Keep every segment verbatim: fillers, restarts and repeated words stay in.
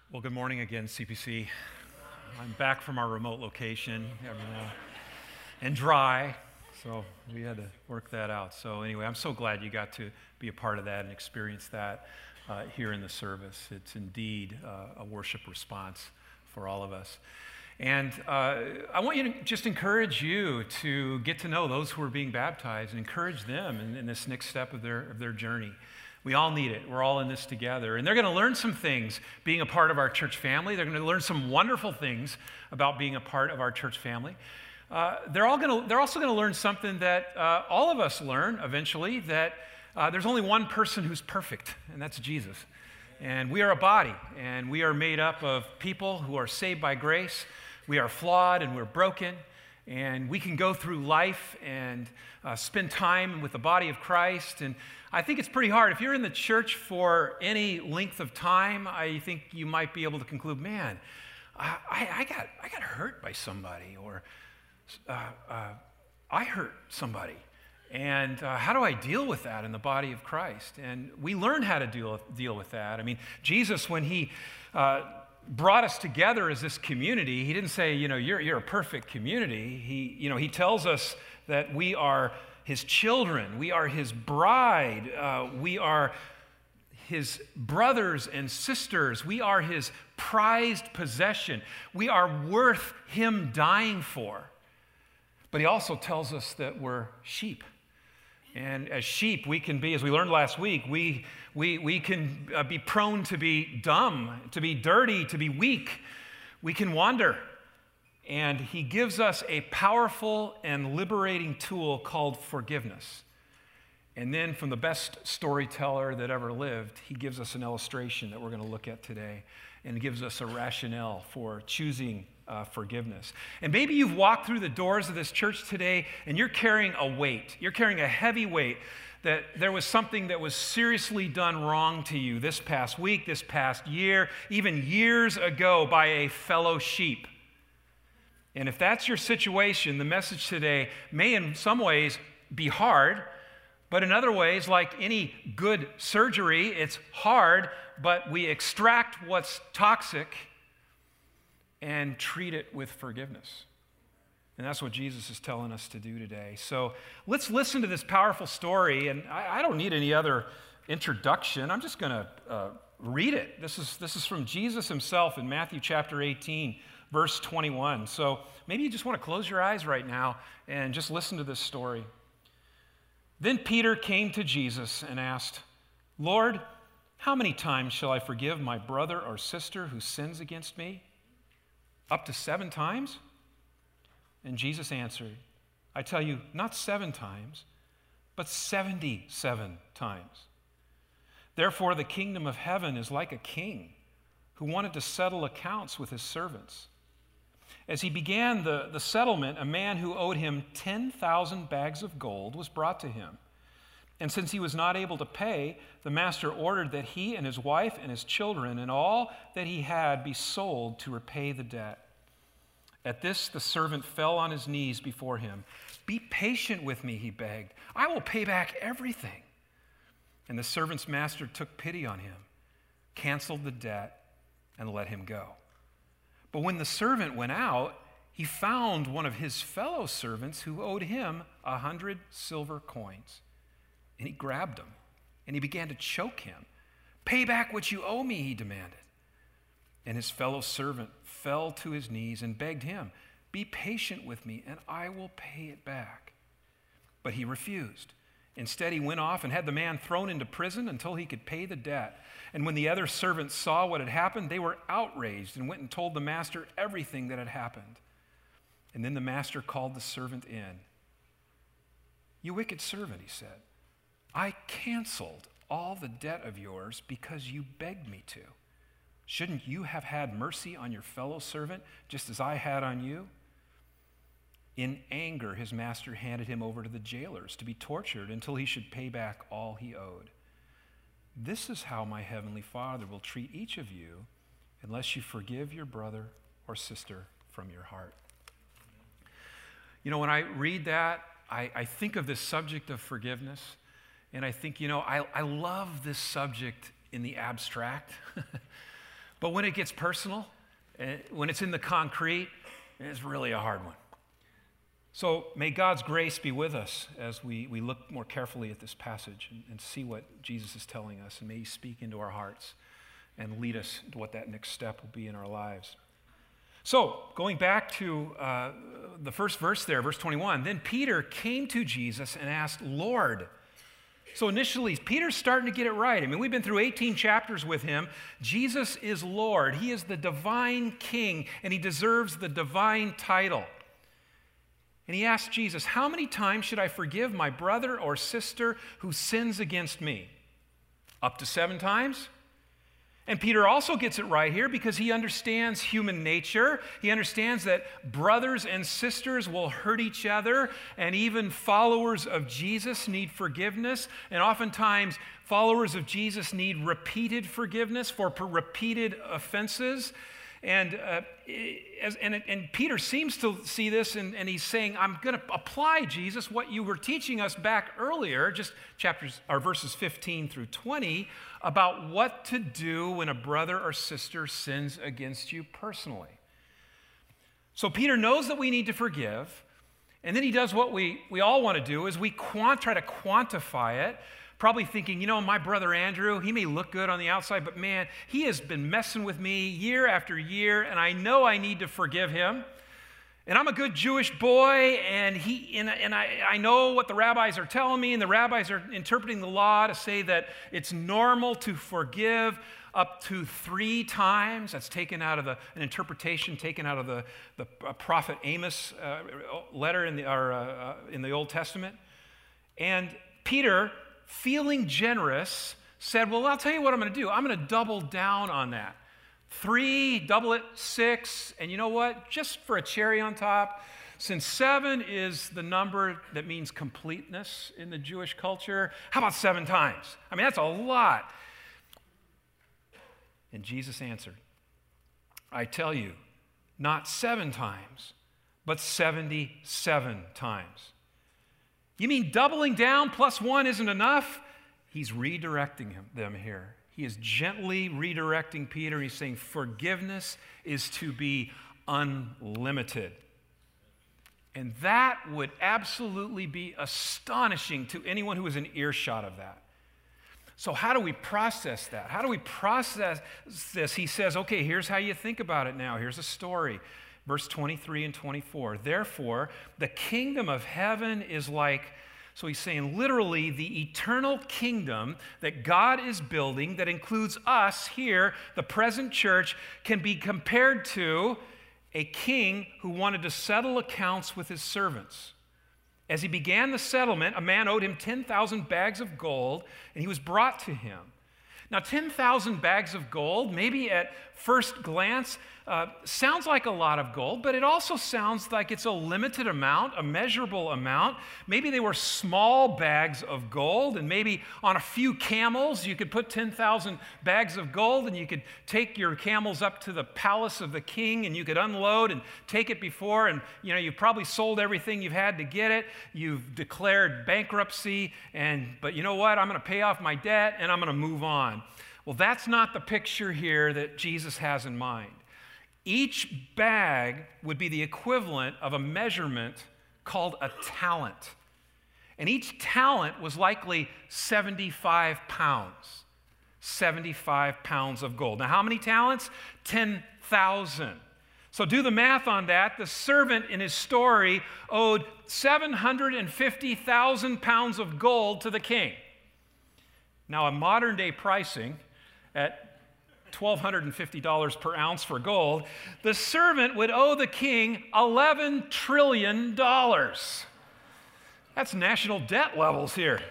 Well, good morning again, C P C. I'm back from our remote location you know, and dry, so we had to work that out. So anyway, I'm so glad you got to be a part of that and experience that uh, here in the service. It's indeed uh, a worship response for all of us. And uh, I want you to just encourage you to get to know those who are being baptized and encourage them in, in this next step of their, of their journey. We all need it. We're all in this together. And they're going to learn some things being a part of our church family. They're going to learn some wonderful things about being a part of our church family. Uh, they're, all going to, they're also going to learn something that uh, all of us learn eventually, that uh, there's only one person who's perfect, and that's Jesus. And we are a body, and we are made up of people who are saved by grace. We are flawed, and we're broken. And we can go through life and uh, spend time with the body of Christ. And I think it's pretty hard. If you're in the church for any length of time, I think you might be able to conclude, man, I, I, got, I got hurt by somebody, or uh, uh, I hurt somebody. And uh, how do I deal with that in the body of Christ? And we learn how to deal, deal with that. I mean, Jesus, when he uh, brought us together as this community, he didn't say, you know, you're, you're a perfect community. He, you know, he tells us that we are his children. We are his bride. Uh, we are his brothers and sisters. We are his prized possession. We are worth him dying for. But he also tells us that we're sheep. And as sheep, we can be, as we learned last week, we, we, we can uh, be prone to be dumb, to be dirty, to be weak. We can wander. And he gives us a powerful and liberating tool called forgiveness. And then from the best storyteller that ever lived, he gives us an illustration that we're going to look at today, and gives us a rationale for choosing uh, forgiveness. And maybe you've walked through the doors of this church today and you're carrying a weight. You're carrying a heavy weight that there was something that was seriously done wrong to you this past week, this past year, even years ago by a fellow sheep. And if that's your situation, the message today may in some ways be hard, but in other ways, like any good surgery, it's hard, but we extract what's toxic and treat it with forgiveness. And that's what Jesus is telling us to do today. So let's listen to this powerful story. And I, I don't need any other introduction. I'm just going to uh, read it. This is, this is from Jesus himself in Matthew chapter eighteen, verse twenty-one. So maybe you just want to close your eyes right now and just listen to this story. Then Peter came to Jesus and asked, "Lord, how many times shall I forgive my brother or sister who sins against me? Up to seven times?" And Jesus answered, "I tell you, not seven times, but seventy-seven times. Therefore, the kingdom of heaven is like a king who wanted to settle accounts with his servants. As he began the, the settlement, a man who owed him ten thousand bags of gold was brought to him. And since he was not able to pay, the master ordered that he and his wife and his children and all that he had be sold to repay the debt. At this, the servant fell on his knees before him. 'Be patient with me,' he begged. 'I will pay back everything.' And the servant's master took pity on him, canceled the debt, and let him go. But when the servant went out, he found one of his fellow servants who owed him a hundred silver coins. And he grabbed him, and he began to choke him. 'Pay back what you owe me,' he demanded. And his fellow servant fell to his knees and begged him, 'Be patient with me, and I will pay it back.' But he refused. Instead, he went off and had the man thrown into prison until he could pay the debt. And when the other servants saw what had happened, they were outraged and went and told the master everything that had happened. And then the master called the servant in. 'You wicked servant,' he said, 'I canceled all the debt of yours because you begged me to. Shouldn't you have had mercy on your fellow servant just as I had on you?' In anger, his master handed him over to the jailers to be tortured until he should pay back all he owed. This is how my heavenly Father will treat each of you unless you forgive your brother or sister from your heart." You know, when I read that, I, I think of this subject of forgiveness, and I think, you know, I, I love this subject in the abstract. But when it gets personal, when it's in the concrete, it's really a hard one. So may God's grace be with us as we, we look more carefully at this passage and, and see what Jesus is telling us. And may he speak into our hearts and lead us to what that next step will be in our lives. So going back to uh, the first verse there, verse twenty-one, then Peter came to Jesus and asked, Lord. So initially, Peter's starting to get it right. I mean, we've been through eighteen chapters with him. Jesus is Lord. He is the divine king, and he deserves the divine title. And he asked Jesus, how many times should I forgive my brother or sister who sins against me? Up to seven times? And Peter also gets it right here because he understands human nature. He understands that brothers and sisters will hurt each other, and even followers of Jesus need forgiveness. And oftentimes, followers of Jesus need repeated forgiveness for per- repeated offenses. And, uh, as, and, and Peter seems to see this, and, and he's saying, I'm going to apply, Jesus, what you were teaching us back earlier, just chapters or verses fifteen through twenty, about what to do when a brother or sister sins against you personally. So Peter knows that we need to forgive, and then he does what we, we all want to do, is we quant, try to quantify it, probably thinking, you know, my brother Andrew, he may look good on the outside, but man, he has been messing with me year after year, and I know I need to forgive him. And I'm a good Jewish boy, and he and, and I, I know what the rabbis are telling me, and the rabbis are interpreting the law to say that it's normal to forgive up to three times. That's taken out of the, an interpretation taken out of the, the prophet Amos uh, letter in the, or, uh, in the Old Testament. And Peter, feeling generous, said, well, I'll tell you what I'm going to do. I'm going to double down on that. Three, double it, six, and you know what? Just for a cherry on top, since seven is the number that means completeness in the Jewish culture, how about seven times? I mean, that's a lot. And Jesus answered, I tell you, not seven times, but seventy-seven times. You mean doubling down plus one isn't enough? He's redirecting him, them here. He is gently redirecting Peter. He's saying forgiveness is to be unlimited. And that would absolutely be astonishing to anyone who is in earshot of that. So how do we process that? How do we process this? He says, okay, here's how you think about it now. Here's a story. Verse twenty-three and twenty-four. Therefore, the kingdom of heaven is like, so he's saying literally the eternal kingdom that God is building that includes us here, the present church, can be compared to a king who wanted to settle accounts with his servants. As he began the settlement, a man owed him ten thousand bags of gold, and he was brought to him. Now, ten thousand bags of gold, maybe at first glance, uh, sounds like a lot of gold, but it also sounds like it's a limited amount, a measurable amount. Maybe they were small bags of gold, and maybe on a few camels you could put ten thousand bags of gold, and you could take your camels up to the palace of the king, and you could unload and take it before, and you know, you've probably sold everything you've had to get it. You've declared bankruptcy, and but you know what? I'm going to pay off my debt, and I'm going to move on. Well, that's not the picture here that Jesus has in mind. Each bag would be the equivalent of a measurement called a talent. And each talent was likely seventy-five pounds. seventy-five pounds of gold. Now, how many talents? ten thousand. So do the math on that. The servant in his story owed seven hundred fifty thousand pounds of gold to the king. Now, a modern day pricing at one thousand two hundred fifty dollars per ounce for gold, the servant would owe the king eleven trillion dollars. That's national debt levels here.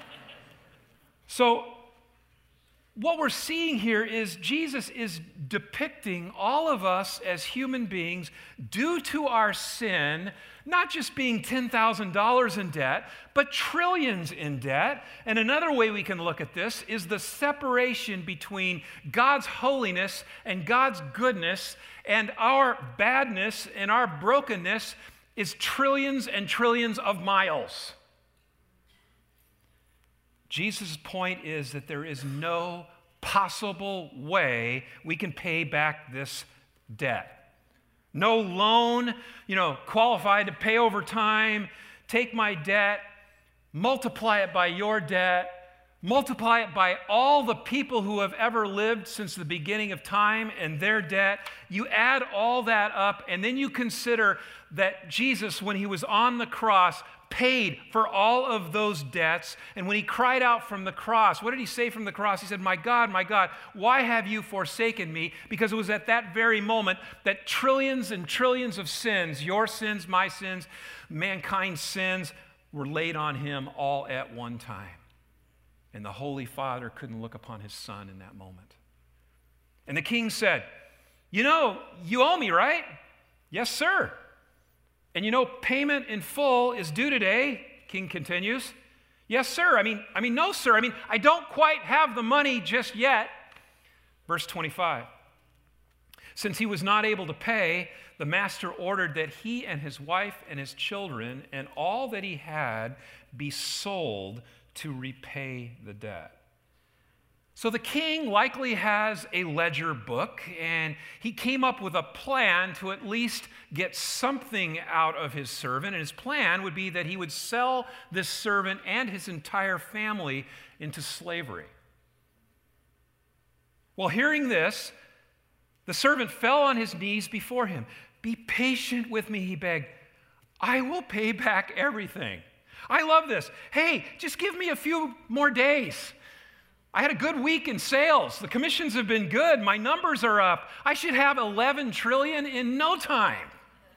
So what we're seeing here is Jesus is depicting all of us as human beings due to our sin, not just being ten thousand dollars in debt, but trillions in debt. And another way we can look at this is the separation between God's holiness and God's goodness, and our badness and our brokenness is trillions and trillions of miles. Jesus' point is that there is no possible way we can pay back this debt. No loan, you know, qualified to pay over time. Take my debt, multiply it by your debt, multiply it by all the people who have ever lived since the beginning of time and their debt. You add all that up, and then you consider that Jesus, when he was on the cross, paid for all of those debts. And when he cried out from the cross, what did he say from the cross? He said, "My God, my God, why have you forsaken me?" Because it was at that very moment that trillions and trillions of sins, your sins, my sins, mankind's sins, were laid on him all at one time. And the Holy Father couldn't look upon his Son in that moment. And the king said, "You know, you owe me, right?" "Yes, sir." "And you know, payment in full is due today," king continues. "Yes, sir." I mean, I mean, no, sir. I mean, I don't quite have the money just yet. Verse twenty-five. Since he was not able to pay, the master ordered that he and his wife and his children and all that he had be sold to repay the debt. So the king likely has a ledger book, and he came up with a plan to at least get something out of his servant. And his plan would be that he would sell this servant and his entire family into slavery. Well, hearing this, the servant fell on his knees before him. "Be patient with me," he begged. "I will pay back everything." I love this. "Hey, just give me a few more days. I had a good week in sales. The commissions have been good. My numbers are up. I should have eleven trillion in no time."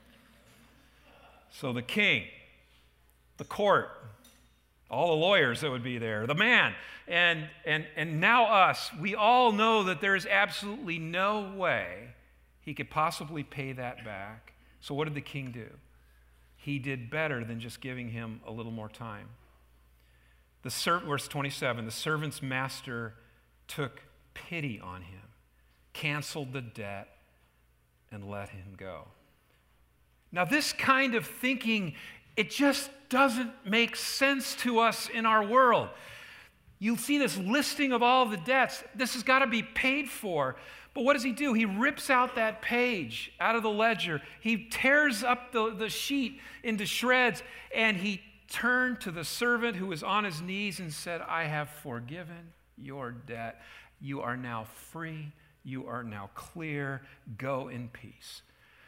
So the king, the court, all the lawyers that would be there, the man, and, and, and now us, we all know that there is absolutely no way he could possibly pay that back. So what did the king do? He did better than just giving him a little more time. The ser- verse twenty-seven, the servant's master took pity on him, canceled the debt, and let him go. Now, this kind of thinking, it just doesn't make sense to us in our world. You'll see this listing of all the debts. This has got to be paid for. But what does he do? He rips out that page out of the ledger. He tears up the, the sheet into shreds, and he turned to the servant who was on his knees and said, "I have forgiven your debt. You are now free. You are now clear. Go in peace."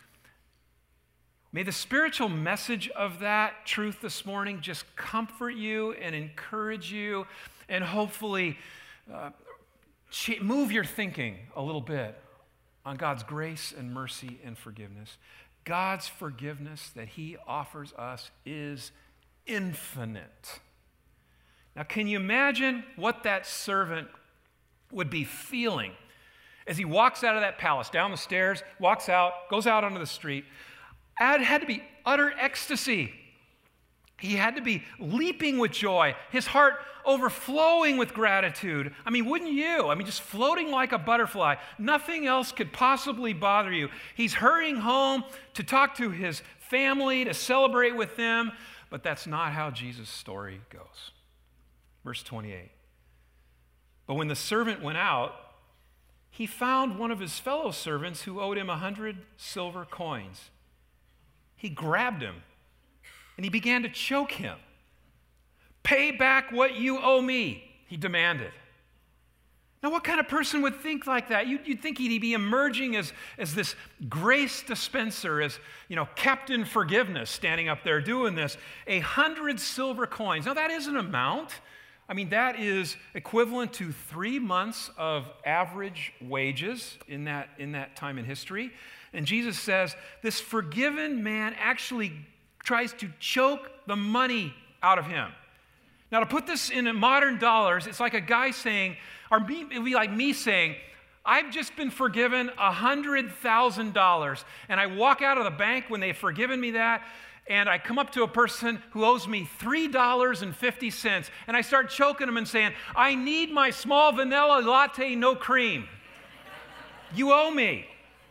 May the spiritual message of that truth this morning just comfort you and encourage you and hopefully uh, move your thinking a little bit on God's grace and mercy and forgiveness. God's forgiveness that he offers us is infinite. Now, can you imagine what that servant would be feeling as he walks out of that palace, down the stairs, walks out, goes out onto the street? It had to be utter ecstasy. He had to be leaping with joy, his heart overflowing with gratitude. I mean, wouldn't you? I mean, just floating like a butterfly. Nothing else could possibly bother you. He's hurrying home to talk to his family, to celebrate with them, but that's not how Jesus' story goes. Verse twenty-eight. But when the servant went out, he found one of his fellow servants who owed him a hundred silver coins. He grabbed him and he began to choke him. "Pay back what you owe me," he demanded. Now, what kind of person would think like that? You'd, you'd think he'd be emerging as, as this grace dispenser, as, you know, Captain Forgiveness standing up there doing this. A hundred silver coins. Now, that is an amount. I mean, that is equivalent to three months of average wages in that, in that time in history. And Jesus says this forgiven man actually tries to choke the money out of him. Now, to put this in modern dollars, it's like a guy saying, or me, it would be like me saying, "I've just been forgiven one hundred thousand dollars, and I walk out of the bank when they've forgiven me that, and I come up to a person who owes me three dollars and fifty cents, and I start choking them and saying, 'I need my small vanilla latte, no cream. You owe me.'"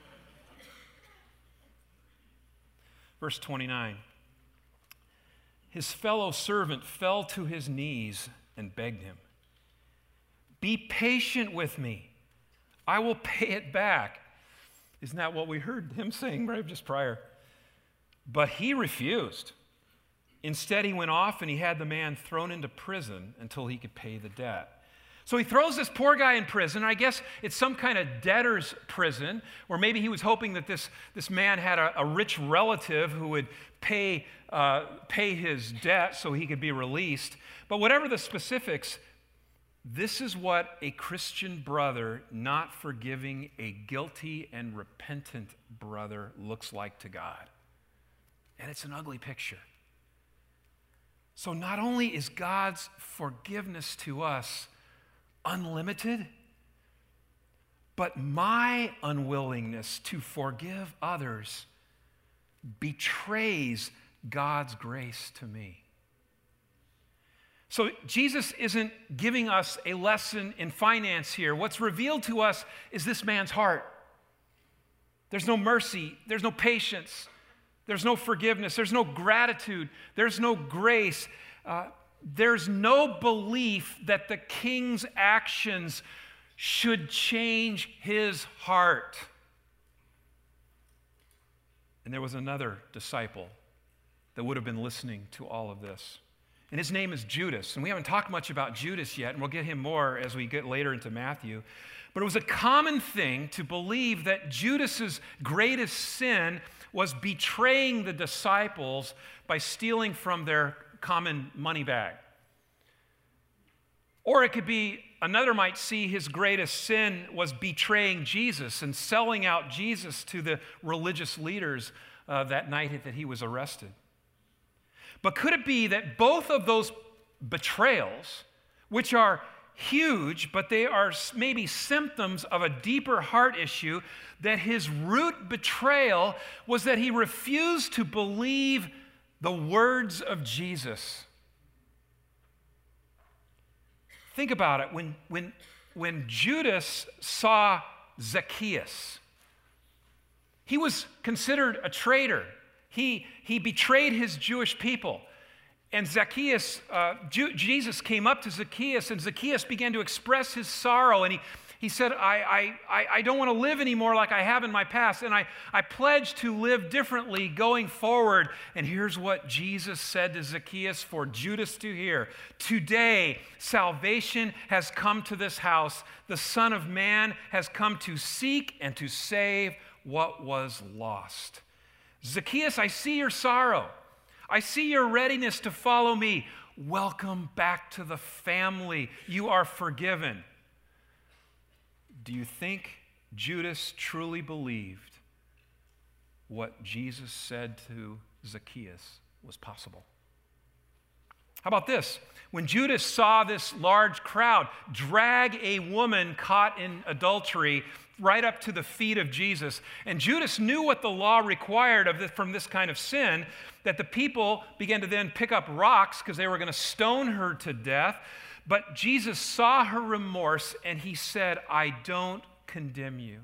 Verse twenty-nine. His fellow servant fell to his knees and begged him, Be patient with me. I will pay it back. Isn't that what we heard him saying right just prior? But he refused. Instead, he went off and he had the man thrown into prison until he could pay the debt. So he throws this poor guy in prison. I guess it's some kind of debtor's prison, or maybe he was hoping that this, this man had a, a rich relative who would pay, uh, pay his debt so he could be released. But whatever the specifics, this is what a Christian brother not forgiving a guilty and repentant brother looks like to God. And it's an ugly picture. So not only is God's forgiveness to us unlimited, but my unwillingness to forgive others betrays God's grace to me. So Jesus isn't giving us a lesson in finance here. What's revealed to us is this man's heart. There's no mercy, there's no patience, there's no forgiveness, there's no gratitude, there's no grace. Uh, There's no belief that the king's actions should change his heart. And there was another disciple that would have been listening to all of this. And his name is Judas. And we haven't talked much about Judas yet, and we'll get him more as we get later into Matthew. But it was a common thing to believe that Judas's greatest sin was betraying the disciples by stealing from their common money bag. Or it could be, another might see his greatest sin was betraying Jesus and selling out Jesus to the religious leaders uh, that night that he was arrested. But could it be that both of those betrayals, which are huge, but they are maybe symptoms of a deeper heart issue, that his root betrayal was that he refused to believe the words of Jesus? Think about it. When, when, when Judas saw Zacchaeus, he was considered a traitor. He, he betrayed his Jewish people. And Zacchaeus, uh, Ju- Jesus came up to Zacchaeus, and Zacchaeus began to express his sorrow. And he, he said, I, I, I don't want to live anymore like I have in my past. And I, I pledge to live differently going forward. And here's what Jesus said to Zacchaeus for Judas to hear. Today, salvation has come to this house. The Son of Man has come to seek and to save what was lost. Zacchaeus, I see your sorrow. I see your readiness to follow me. Welcome back to the family. You are forgiven. Do you think Judas truly believed what Jesus said to Zacchaeus was possible? How about this? When Judas saw this large crowd drag a woman caught in adultery right up to the feet of Jesus, and Judas knew what the law required of this, from this kind of sin, that the people began to then pick up rocks because they were going to stone her to death. But Jesus saw her remorse and he said, I don't condemn you.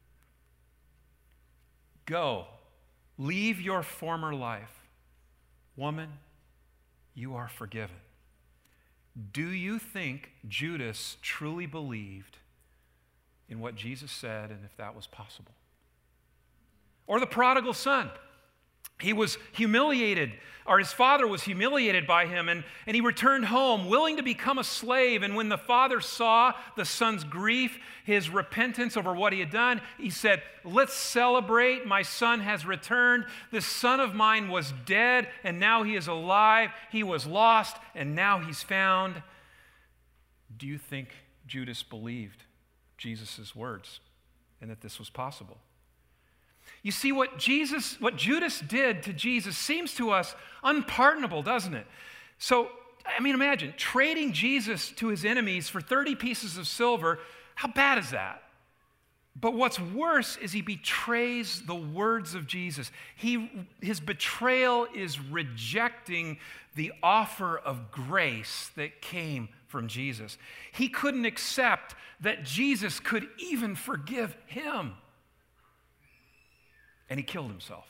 Go, leave your former life. Woman, you are forgiven. Do you think Judas truly believed in what Jesus said and if that was possible? Or the prodigal son. He was humiliated, or his father was humiliated by him, and, and he returned home willing to become a slave. And when the father saw the son's grief, his repentance over what he had done, he said, let's celebrate. My son has returned. This son of mine was dead, and now he is alive. He was lost, and now he's found. Do you think Judas believed Jesus' words and that this was possible? You see, what Jesus, what Judas did to Jesus seems to us unpardonable, doesn't it? So, I mean, imagine trading Jesus to his enemies for thirty pieces of silver. How bad is that? But what's worse is he betrays the words of Jesus. He, his betrayal is rejecting the offer of grace that came from Jesus. He couldn't accept that Jesus could even forgive him. And he killed himself.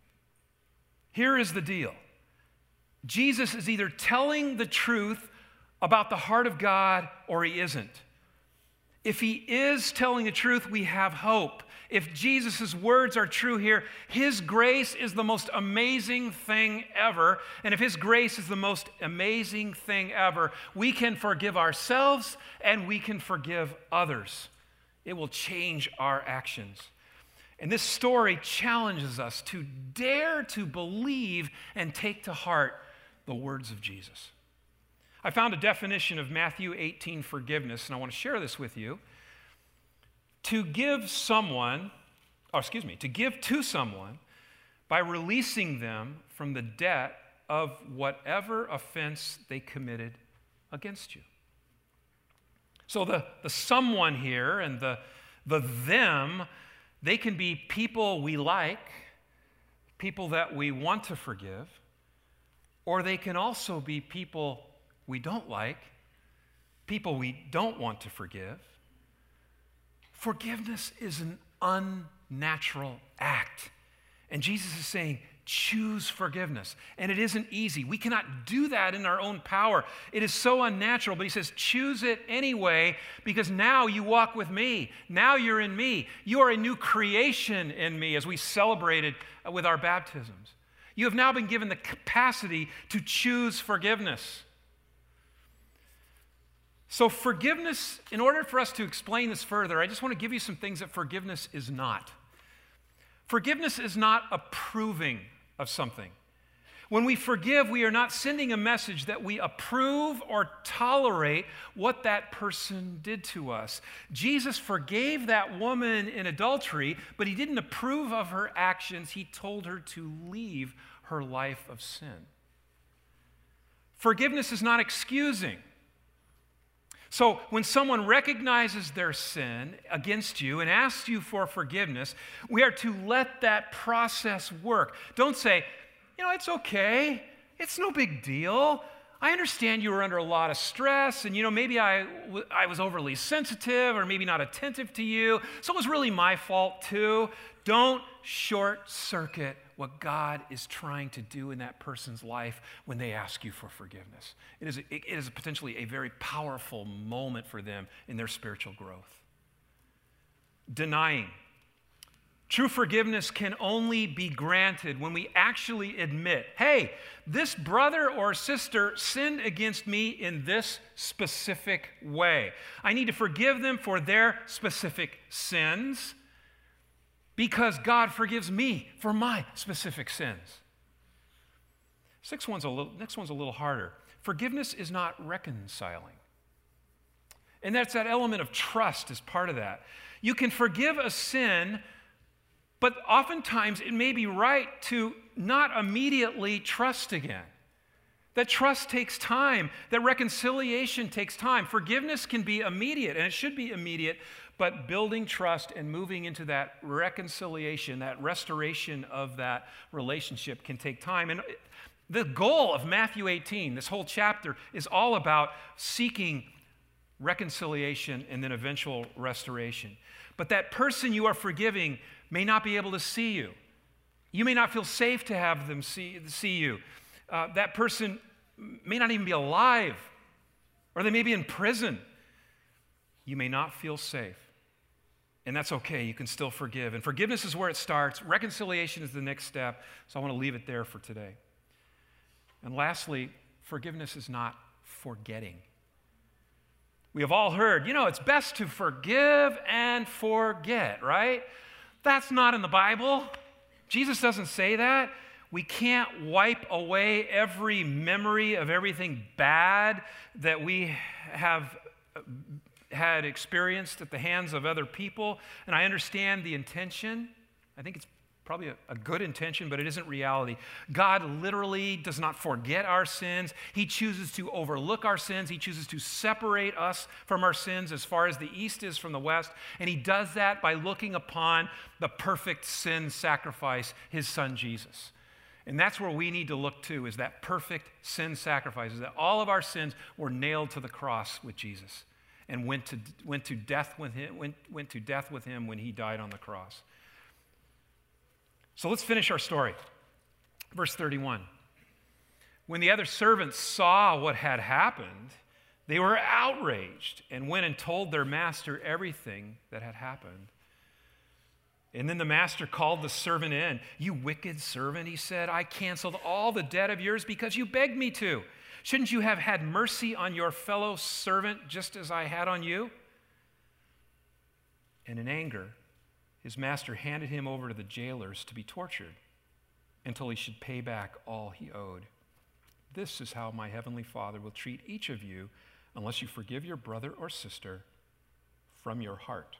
Here is the deal. Jesus is either telling the truth about the heart of God or he isn't. If he is telling the truth, we have hope. If Jesus' words are true here, his grace is the most amazing thing ever. And if his grace is the most amazing thing ever, we can forgive ourselves and we can forgive others. It will change our actions. And this story challenges us to dare to believe and take to heart the words of Jesus. I found a definition of Matthew eighteen forgiveness, and I want to share this with you. To give someone, or excuse me, to give to someone by releasing them from the debt of whatever offense they committed against you. So the, the someone here and the, the them, they can be people we like, people that we want to forgive, or they can also be people we don't like, people we don't want to forgive. Forgiveness is an unnatural act. And Jesus is saying, choose forgiveness. And it isn't easy. We cannot do that in our own power. It is so unnatural. But he says, choose it anyway, because now you walk with me. Now you're in me. You are a new creation in me, as we celebrated with our baptisms. You have now been given the capacity to choose forgiveness. So forgiveness, in order for us to explain this further, I just want to give you some things that forgiveness is not. Forgiveness is not approving of something. When we forgive, we are not sending a message that we approve or tolerate what that person did to us. Jesus forgave that woman in adultery, but he didn't approve of her actions. He told her to leave her life of sin. Forgiveness is not excusing. So when someone recognizes their sin against you and asks you for forgiveness, we are to let that process work. Don't say, you know, it's okay. It's no big deal. I understand you were under a lot of stress and, you know, maybe I, w- I was overly sensitive or maybe not attentive to you, so it was really my fault too. Don't short circuit what God is trying to do in that person's life when they ask you for forgiveness. It is, a, it is potentially a very powerful moment for them in their spiritual growth. Denying. True forgiveness can only be granted when we actually admit, hey, this brother or sister sinned against me in this specific way. I need to forgive them for their specific sins, because God forgives me for my specific sins. Sixth one's a little, next one's a little harder. Forgiveness is not reconciling. And that's that element of trust as part of that. You can forgive a sin, but oftentimes it may be right to not immediately trust again. That trust takes time. That reconciliation takes time. Forgiveness can be immediate, and it should be immediate, but building trust and moving into that reconciliation, that restoration of that relationship can take time. And the goal of Matthew eighteen, this whole chapter, is all about seeking reconciliation and then eventual restoration. But that person you are forgiving may not be able to see you. You may not feel safe to have them see, see you. Uh, that person may not even be alive, or they may be in prison. You may not feel safe. And that's okay. You can still forgive. And forgiveness is where it starts. Reconciliation is the next step. So I want to leave it there for today. And lastly, forgiveness is not forgetting. We have all heard, you know, it's best to forgive and forget, right? That's not in the Bible. Jesus doesn't say that. We can't wipe away every memory of everything bad that we have had experienced at the hands of other people. And I understand the intention. I think it's probably a, a good intention, but it isn't reality. God literally does not forget our sins. He chooses to overlook our sins. He chooses to separate us from our sins as far as the east is from the west. And he does that by looking upon the perfect sin sacrifice, his son Jesus. And that's where we need to look to, is that perfect sin sacrifice, is that all of our sins were nailed to the cross with Jesus and went to, went to death with him, went, went to death with him when he died on the cross. So let's finish our story. Verse thirty-one. When the other servants saw what had happened, They were outraged and went and told their master everything that had happened. And then the master called the servant in. "You wicked servant," he said, "I canceled all the debt of yours because you begged me to. Shouldn't you have had mercy on your fellow servant just as I had on you?" And in anger, his master handed him over to the jailers to be tortured until he should pay back all he owed. This is how my heavenly Father will treat each of you unless you forgive your brother or sister from your heart.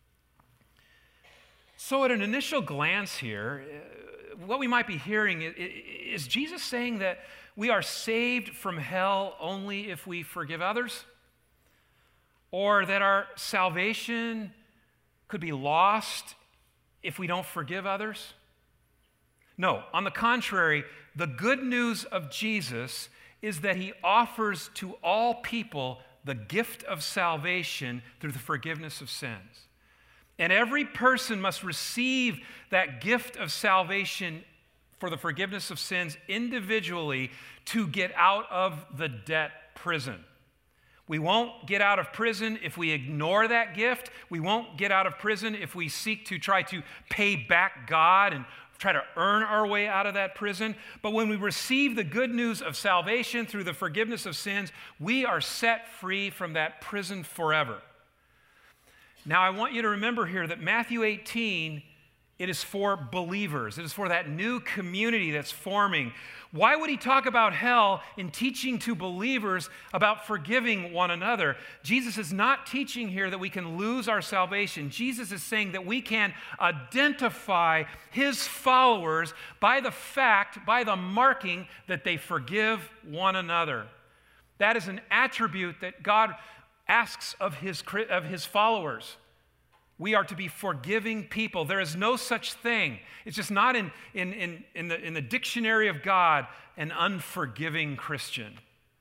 So at an initial glance here, what we might be hearing is, is Jesus saying that we are saved from hell only if we forgive others? Or that our salvation could be lost if we don't forgive others? No, on the contrary, the good news of Jesus is that he offers to all people the gift of salvation through the forgiveness of sins. And every person must receive that gift of salvation for the forgiveness of sins individually to get out of the debt prison. We won't get out of prison if we ignore that gift. We won't get out of prison if we seek to try to pay back God and try to earn our way out of that prison. But when we receive the good news of salvation through the forgiveness of sins, we are set free from that prison forever. Now, I want you to remember here that Matthew eighteen, it is for believers. It is for that new community that's forming. Why would he talk about hell in teaching to believers about forgiving one another? Jesus is not teaching here that we can lose our salvation. Jesus is saying that we can identify his followers by the fact, by the marking that they forgive one another. That is an attribute that God asks of his, of his followers. We are to be forgiving people. There is no such thing. It's just not in, in, in, in, the, in the dictionary of God, an unforgiving Christian.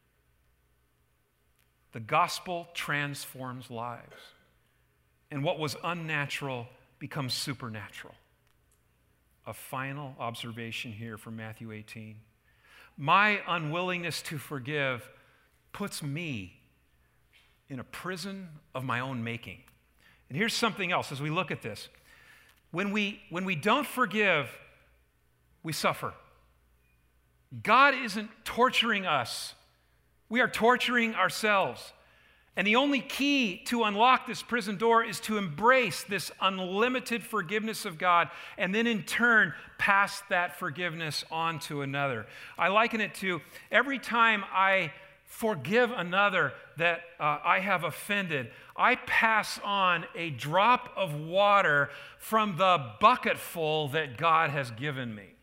The gospel transforms lives. And what was unnatural becomes supernatural. A final observation here from Matthew eighteen. My unwillingness to forgive puts me in a prison of my own making. And here's something else as we look at this. When we, when we don't forgive, we suffer. God isn't torturing us. We are torturing ourselves. And the only key to unlock this prison door is to embrace this unlimited forgiveness of God and then in turn pass that forgiveness on to another. I liken it to every time I forgive another that uh, I have offended, I pass on a drop of water from the bucketful that God has given me.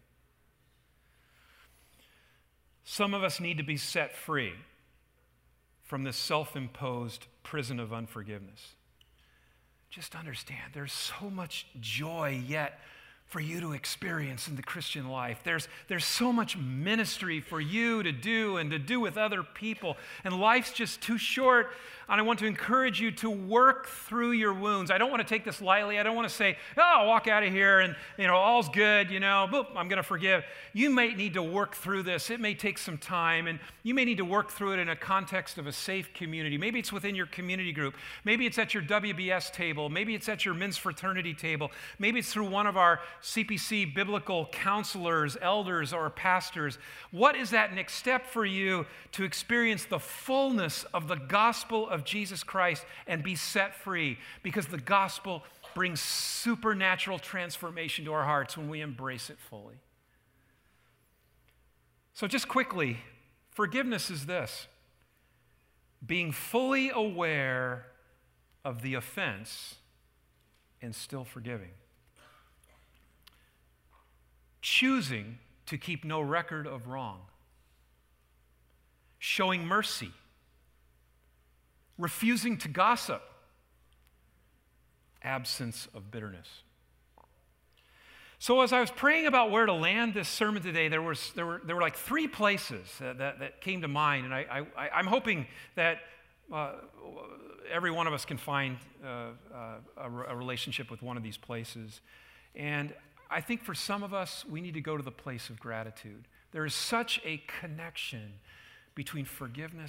Some of us need to be set free from this self-imposed prison of unforgiveness. Just understand, there's so much joy yet for you to experience in the Christian life. There's, there's so much ministry for you to do and to do with other people. And life's just too short. And I want to encourage you to work through your wounds. I don't want to take this lightly. I don't want to say, oh, I'll walk out of here and, you know, all's good, you know, boop, I'm going to forgive. You may need to work through this. It may take some time, and you may need to work through it in a context of a safe community. Maybe it's within your community group. Maybe it's at your W B S table. Maybe it's at your men's fraternity table. Maybe it's through one of our C P C biblical counselors, elders, or pastors. What is that next step for you to experience the fullness of the gospel of Jesus Christ and be set free? Because the gospel brings supernatural transformation to our hearts when we embrace it fully. So just quickly, forgiveness is this: being fully aware of the offense and still forgiving. Choosing to keep no record of wrong. Showing mercy. Refusing to gossip. Absence of bitterness. So as I was praying about where to land this sermon today, there, was, there, were, there were like three places that, that, that came to mind. And I, I, I'm hoping that uh, every one of us can find uh, uh, a, a relationship with one of these places. And I think for some of us, we need to go to the place of gratitude. There is such a connection between forgiveness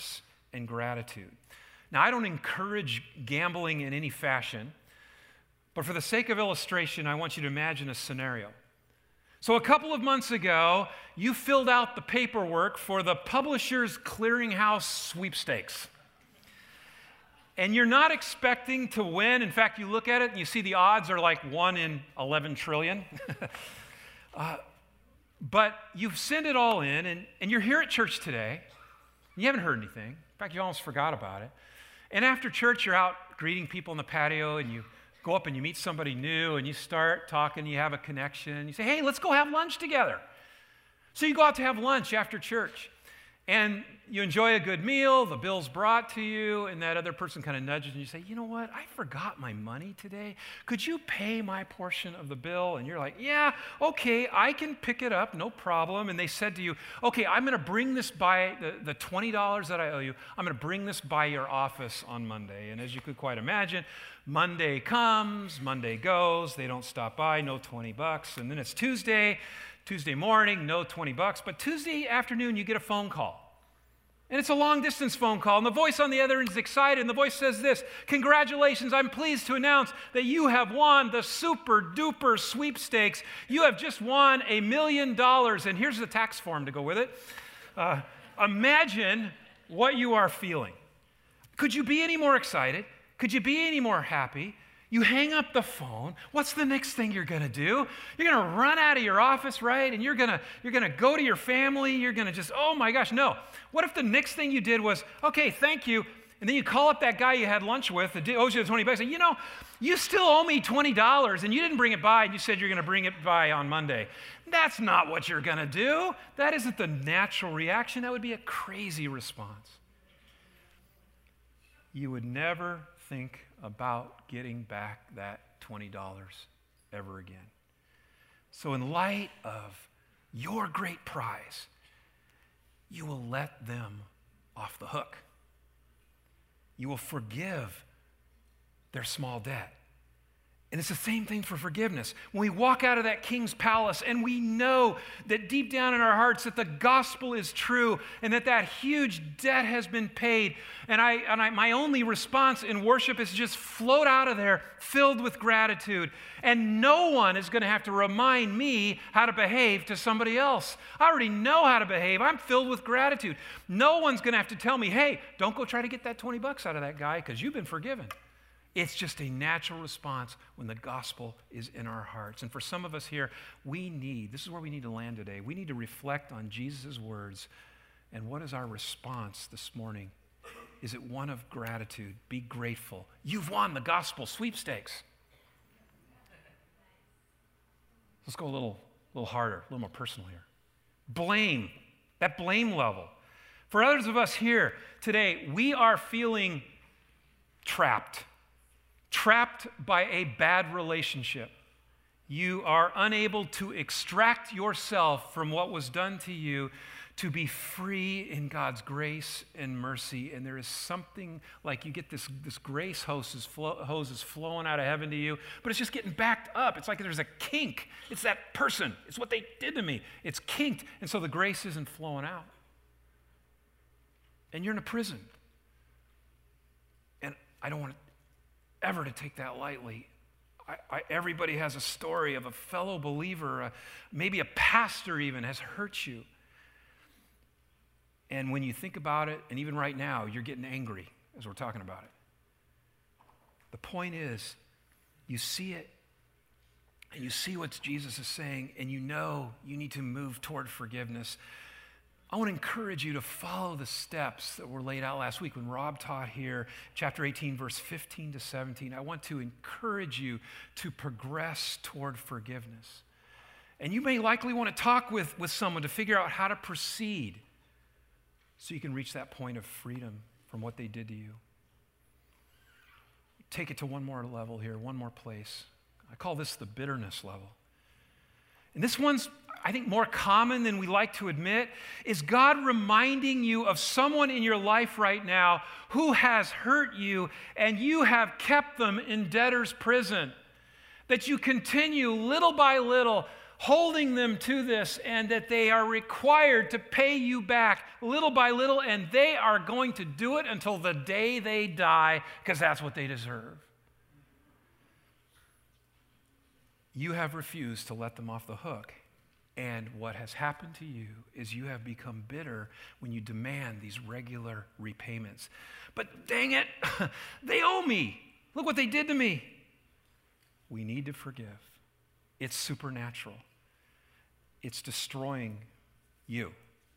and gratitude. Now, I don't encourage gambling in any fashion, but for the sake of illustration, I want you to imagine a scenario. So a couple of months ago, you filled out the paperwork for the Publishers Clearinghouse sweepstakes. And you're not expecting to win. In fact, you look at it and you see the odds are like one in eleven trillion. uh, but you've sent it all in, and, and you're here at church today. You haven't heard anything. In fact, you almost forgot about it. And after church, you're out greeting people in the patio, and you go up and you meet somebody new, and you start talking, you have a connection. You say, hey, let's go have lunch together. So you go out to have lunch after church, and you enjoy a good meal, the bill's brought to you, and that other person kind of nudges and you say, you know what, I forgot my money today. Could you pay my portion of the bill? And you're like, yeah, okay, I can pick it up, no problem. And they said to you, okay, I'm going to bring this by, the, the twenty dollars that I owe you, I'm going to bring this by your office on Monday. And as you could quite imagine, Monday comes, Monday goes, they don't stop by, no twenty bucks. And then it's Tuesday, Tuesday morning, no twenty bucks. But Tuesday afternoon, you get a phone call. And it's a long-distance phone call, and the voice on the other end is excited, and the voice says this, congratulations, I'm pleased to announce that you have won the super-duper sweepstakes. You have just won a million dollars, and here's the tax form to go with it. Uh, imagine what you are feeling. Could you be any more excited? Could you be any more happy? You hang up the phone. What's the next thing you're going to do? You're going to run out of your office, right? And you're going to you're going to go to your family. You're going to just, oh my gosh, no. What if the next thing you did was, okay, thank you. And then you call up that guy you had lunch with that owes you the twenty bucks. And you know, you still owe me twenty dollars and you didn't bring it by and you said you're going to bring it by on Monday. That's not what you're going to do. That isn't the natural reaction. That would be a crazy response. You would never think about getting back that twenty dollars ever again. So in light of your great prize, you will let them off the hook. You will forgive their small debt. And it's the same thing for forgiveness. When we walk out of that king's palace and we know that deep down in our hearts that the gospel is true and that that huge debt has been paid, and I and I, my only response in worship is just float out of there filled with gratitude. And no one is going to have to remind me how to behave to somebody else. I already know how to behave. I'm filled with gratitude. No one's going to have to tell me, hey, don't go try to get that twenty bucks out of that guy because you've been forgiven. It's just a natural response when the gospel is in our hearts. And for some of us here, we need, this is where we need to land today. We need to reflect on Jesus' words. And what is our response this morning? Is it one of gratitude? Be grateful. You've won the gospel sweepstakes. Let's go a little, little harder, a little more personal here. Blame, that blame level. For others of us here today, we are feeling trapped. Trapped by a bad relationship. You are unable to extract yourself from what was done to you to be free in God's grace and mercy. And there is something like you get this, this grace hose is, flow, hose is flowing out of heaven to you, but it's just getting backed up. It's like there's a kink. It's that person. It's what they did to me. It's kinked. And so the grace isn't flowing out. And you're in a prison. And I don't want to ever to take that lightly. I, I, everybody has a story of a fellow believer, a, maybe a pastor even has hurt you. And when you think about it, and even right now, you're getting angry as we're talking about it. The point is, you see it, and you see what Jesus is saying, and you know you need to move toward forgiveness. I want to encourage you to follow the steps that were laid out last week when Rob taught here, chapter eighteen, verse fifteen to seventeen. I want to encourage you to progress toward forgiveness. And you may likely want to talk with, with someone to figure out how to proceed so you can reach that point of freedom from what they did to you. Take it to one more level here, one more place. I call this the bitterness level. And this one's, I think, more common than we like to admit, is God reminding you of someone in your life right now who has hurt you and you have kept them in debtor's prison. That you continue little by little holding them to this, and that they are required to pay you back little by little, and they are going to do it until the day they die, because that's what they deserve. You have refused to let them off the hook. And what has happened to you is you have become bitter when you demand these regular repayments. But dang it, they owe me. Look what they did to me. We need to forgive. It's supernatural. It's destroying you.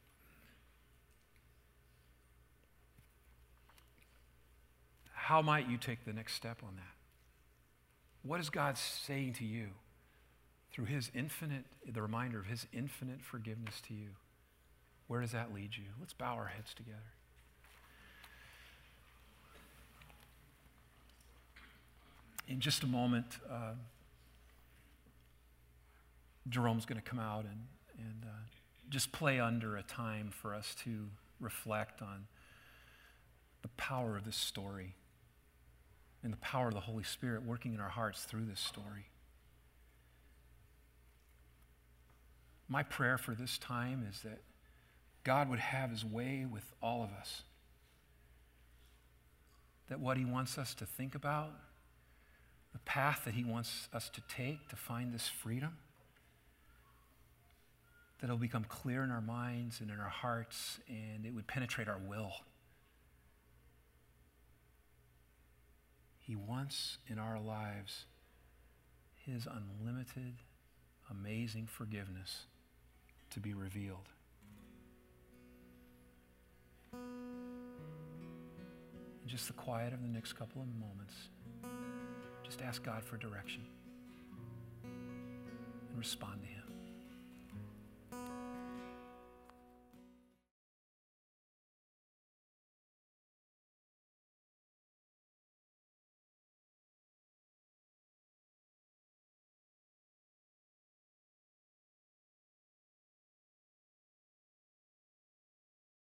How might you take the next step on that? What is God saying to you through his infinite, the reminder of his infinite forgiveness to you? Where does that lead you? Let's bow our heads together. In just a moment, uh, Jerome's going to come out and, and uh, just play under a time for us to reflect on the power of this story and the power of the Holy Spirit working in our hearts through this story. My prayer for this time is that God would have his way with all of us. That what he wants us to think about, the path that he wants us to take to find this freedom, that it'll become clear in our minds and in our hearts, and it would penetrate our will. He wants in our lives his unlimited, amazing forgiveness to be revealed. In just the quiet of the next couple of moments, just ask God for direction and respond to him.